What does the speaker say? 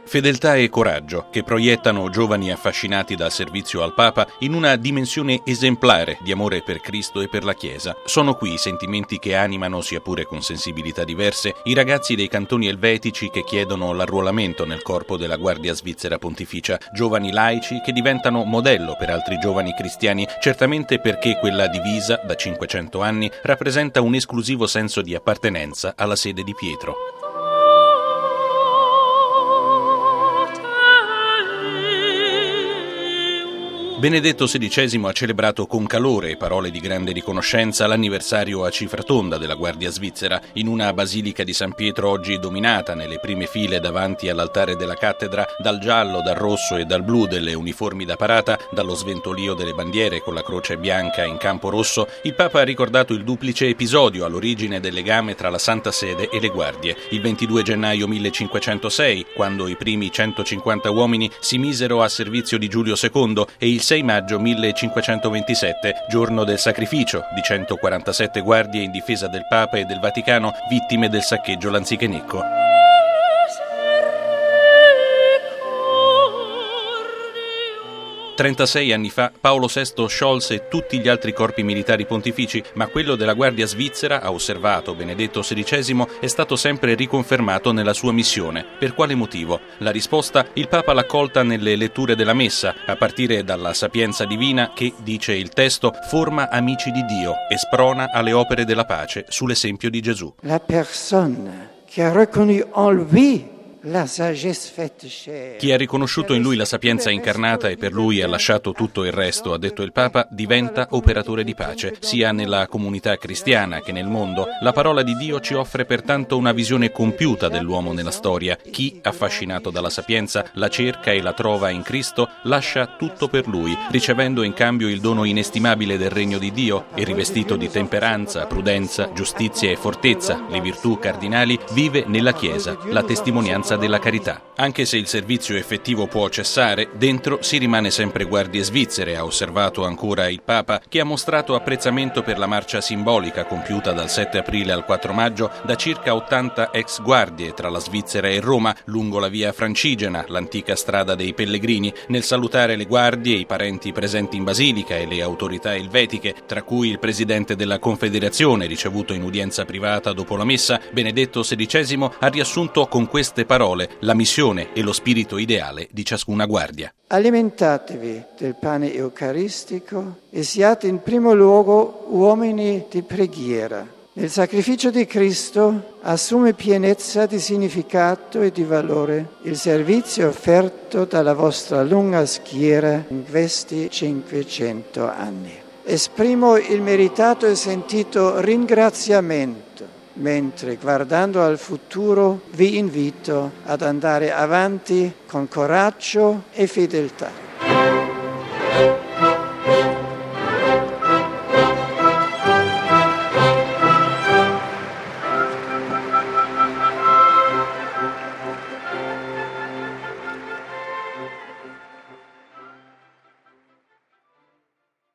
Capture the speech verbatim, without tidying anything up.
Fedeltà e coraggio che proiettano giovani affascinati dal servizio al Papa in una dimensione esemplare di amore per Cristo e per la Chiesa. Sono qui i sentimenti che animano, sia pure con sensibilità diverse, i ragazzi dei cantoni elvetici che chiedono l'arruolamento nel corpo della Guardia Svizzera Pontificia, giovani laici che diventano modello per altri giovani cristiani, certamente perché quella divisa da cinquecento anni rappresenta un esclusivo senso di appartenenza alla sede di Pietro. Benedetto sedicesimo ha celebrato con calore e parole di grande riconoscenza l'anniversario a cifra tonda della Guardia Svizzera in una basilica di San Pietro oggi dominata nelle prime file davanti all'altare della cattedra dal giallo, dal rosso e dal blu delle uniformi da parata, dallo sventolio delle bandiere con la croce bianca in campo rosso. Il Papa ha ricordato il duplice episodio all'origine del legame tra la Santa Sede e le guardie. Il ventidue gennaio millecinquecentosei, quando i primi centocinquanta uomini si misero a servizio di Giulio secondo, e il sei maggio millecinquecentoventisette, giorno del sacrificio di centoquarantasette guardie in difesa del Papa e del Vaticano, vittime del saccheggio lanzichenecco. trentasei anni fa Paolo sesto sciolse tutti gli altri corpi militari pontifici, ma quello della Guardia Svizzera, ha osservato Benedetto sedicesimo, è stato sempre riconfermato nella sua missione. Per quale motivo? La risposta il Papa l'ha colta nelle letture della Messa, a partire dalla sapienza divina che, dice il testo, forma amici di Dio e sprona alle opere della pace sull'esempio di Gesù. La persona che ha reconnu en lui Chi ha riconosciuto in lui la sapienza incarnata e per lui ha lasciato tutto il resto, ha detto il Papa, diventa operatore di pace, sia nella comunità cristiana che nel mondo. La parola di Dio ci offre pertanto una visione compiuta dell'uomo nella storia. Chi, affascinato dalla sapienza, la cerca e la trova in Cristo, lascia tutto per lui, ricevendo in cambio il dono inestimabile del regno di Dio e rivestito di temperanza, prudenza, giustizia e fortezza, le virtù cardinali, vive nella Chiesa, la testimonianza della carità. Anche se il servizio effettivo può cessare, dentro si rimane sempre guardie svizzere, ha osservato ancora il Papa, che ha mostrato apprezzamento per la marcia simbolica compiuta dal sette aprile al quattro maggio da circa ottanta ex guardie tra la Svizzera e Roma, lungo la via Francigena, l'antica strada dei pellegrini, nel salutare le guardie, i parenti presenti in basilica e le autorità elvetiche, tra cui il presidente della Confederazione, ricevuto in udienza privata dopo la messa. Benedetto sedicesimo ha riassunto con queste parole la missione e lo spirito ideale di ciascuna guardia. Alimentatevi del pane eucaristico e siate in primo luogo uomini di preghiera. Nel sacrificio di Cristo assume pienezza di significato e di valore il servizio offerto dalla vostra lunga schiera in questi cinquecento anni. Esprimo il meritato e sentito ringraziamento, mentre guardando al futuro vi invito ad andare avanti con coraggio e fedeltà.